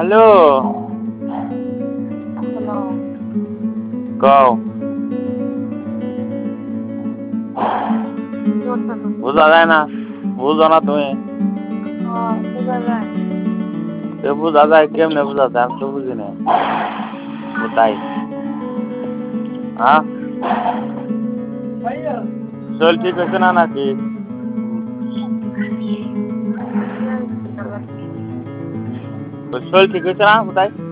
Hello. Hello. কও। কি করতেছো? বোঝা যায় না, বুঝো না তুমি? বোঝা যায়। তো বোঝা যায় কেমনে বোঝা যায়? আমি তো বুঝি না। তাই হ্যাঁ, শরীর ঠিক হয়েছে না নাকি? শরীর ঠিক হয়েছে না কোথায়?